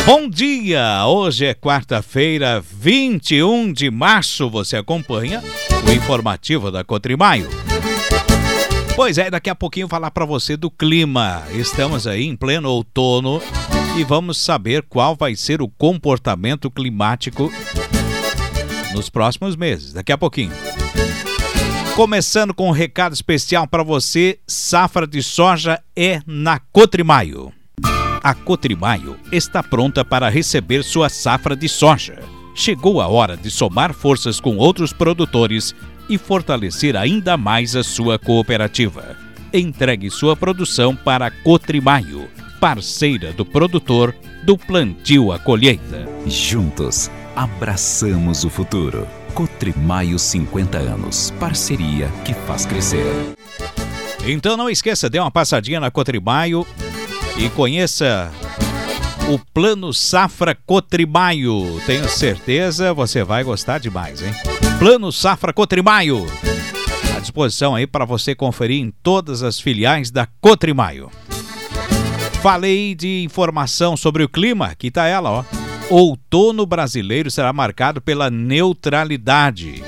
Bom dia! Hoje é quarta-feira, 21 de março. Você acompanha o informativo da Cotrimaio. Pois é, daqui a pouquinho eu vou falar para você do clima. Estamos aí em pleno outono e vamos saber qual vai ser o comportamento climático nos próximos meses. Daqui a pouquinho. Começando com um recado especial para você, safra de soja é na Cotrimaio. A Cotrimaio está pronta para receber sua safra de soja. Chegou a hora de somar forças com outros produtores e fortalecer ainda mais a sua cooperativa. Entregue sua produção para a Cotrimaio, parceira do produtor do plantio à colheita. Juntos, abraçamos o futuro. Cotrimaio 50 anos, parceria que faz crescer. Então não esqueça, dê uma passadinha na Cotrimaio e conheça o Plano Safra Cotrimaio. Tenho certeza você vai gostar demais, hein? Plano Safra Cotrimaio, à disposição aí para você conferir em todas as filiais da Cotrimaio. Falei de informação sobre o clima, aqui tá ela, ó. Outono brasileiro será marcado pela neutralidade.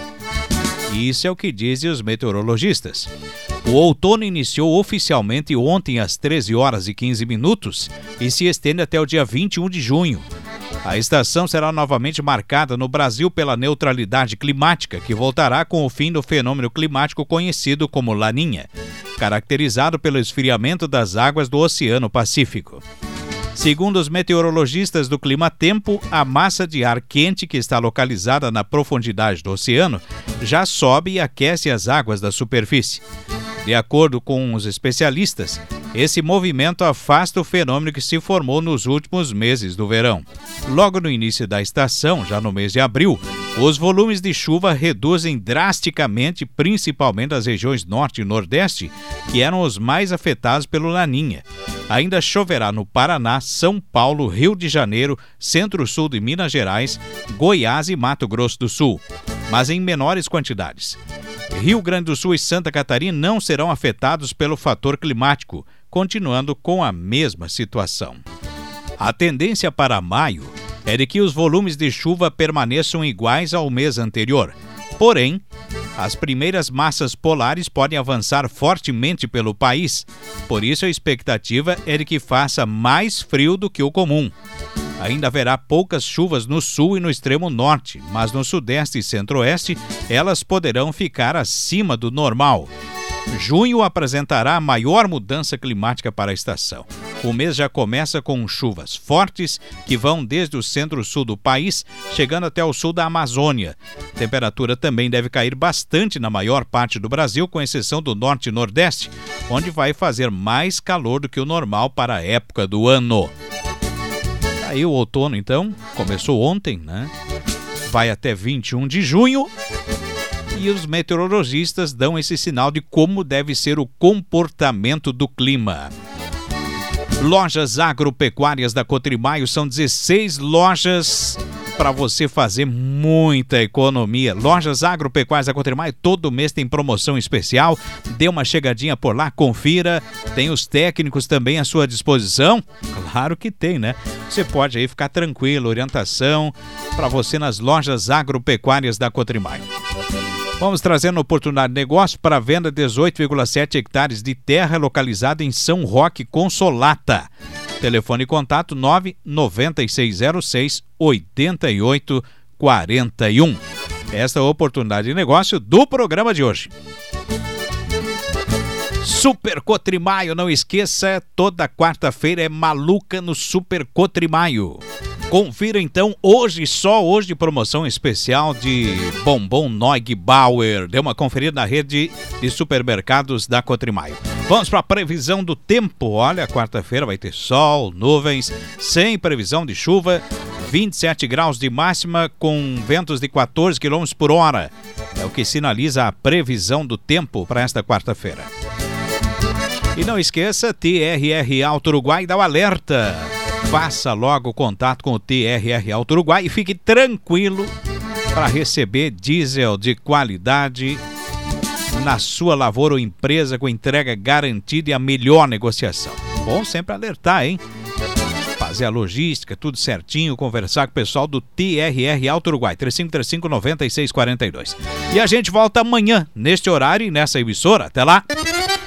Isso é o que dizem os meteorologistas. O outono iniciou oficialmente ontem às 13 horas e 15 minutos e se estende até o dia 21 de junho. A estação será novamente marcada no Brasil pela neutralidade climática, que voltará com o fim do fenômeno climático conhecido como Laninha, caracterizado pelo esfriamento das águas do Oceano Pacífico. Segundo os meteorologistas do Climatempo, a massa de ar quente que está localizada na profundidade do oceano já sobe e aquece as águas da superfície. De acordo com os especialistas, esse movimento afasta o fenômeno que se formou nos últimos meses do verão. Logo no início da estação, já no mês de abril, os volumes de chuva reduzem drasticamente, principalmente as regiões norte e nordeste, que eram os mais afetados pelo Laninha. Ainda choverá no Paraná, São Paulo, Rio de Janeiro, Centro-Sul de Minas Gerais, Goiás e Mato Grosso do Sul, mas em menores quantidades. Rio Grande do Sul e Santa Catarina não serão afetados pelo fator climático, continuando com a mesma situação. A tendência para maio é de que os volumes de chuva permaneçam iguais ao mês anterior. Porém, as primeiras massas polares podem avançar fortemente pelo país, por isso a expectativa é de que faça mais frio do que o comum. Ainda haverá poucas chuvas no sul e no extremo norte, mas no sudeste e centro-oeste elas poderão ficar acima do normal. Junho apresentará a maior mudança climática para a estação. O mês já começa com chuvas fortes que vão desde o centro-sul do país, chegando até o sul da Amazônia. A temperatura também deve cair bastante na maior parte do Brasil, com exceção do norte e nordeste, onde vai fazer mais calor do que o normal para a época do ano. Aí o outono, então, começou ontem, né? Vai até 21 de junho e os meteorologistas dão esse sinal de como deve ser o comportamento do clima. Lojas agropecuárias da Cotrimaio são 16 lojas para você fazer muita economia. Lojas agropecuárias da Cotrimaio, todo mês tem promoção especial. Dê uma chegadinha por lá, confira. Tem os técnicos também à sua disposição. Claro que tem, né? Você pode aí ficar tranquilo, orientação para você nas lojas agropecuárias da Cotrimaio. Vamos trazendo oportunidade de negócio para venda de 18,7 hectares de terra localizada em São Roque, Consolata. Telefone e contato 99606-8841. Esta é a oportunidade de negócio do programa de hoje. Super Cotrimaio, não esqueça, toda quarta-feira é maluca no Super Cotrimaio. Confira então hoje, só hoje, promoção especial de bombom Neugbauer. Dê uma conferida na rede de supermercados da Cotrimaio. Vamos para a previsão do tempo. Olha, quarta-feira vai ter sol, nuvens, sem previsão de chuva, 27 graus de máxima com ventos de 14 km por hora. É o que sinaliza a previsão do tempo para esta quarta-feira. E não esqueça, TRR Auto Uruguai dá o alerta. Faça logo contato com o TRR Auto Uruguai e fique tranquilo para receber diesel de qualidade na sua lavoura ou empresa com entrega garantida e a melhor negociação. Bom sempre alertar, hein? fazer a logística, tudo certinho, conversar com o pessoal do TRR Auto Uruguai, 3535-9642. E a gente volta amanhã, neste horário e nessa emissora. Até lá!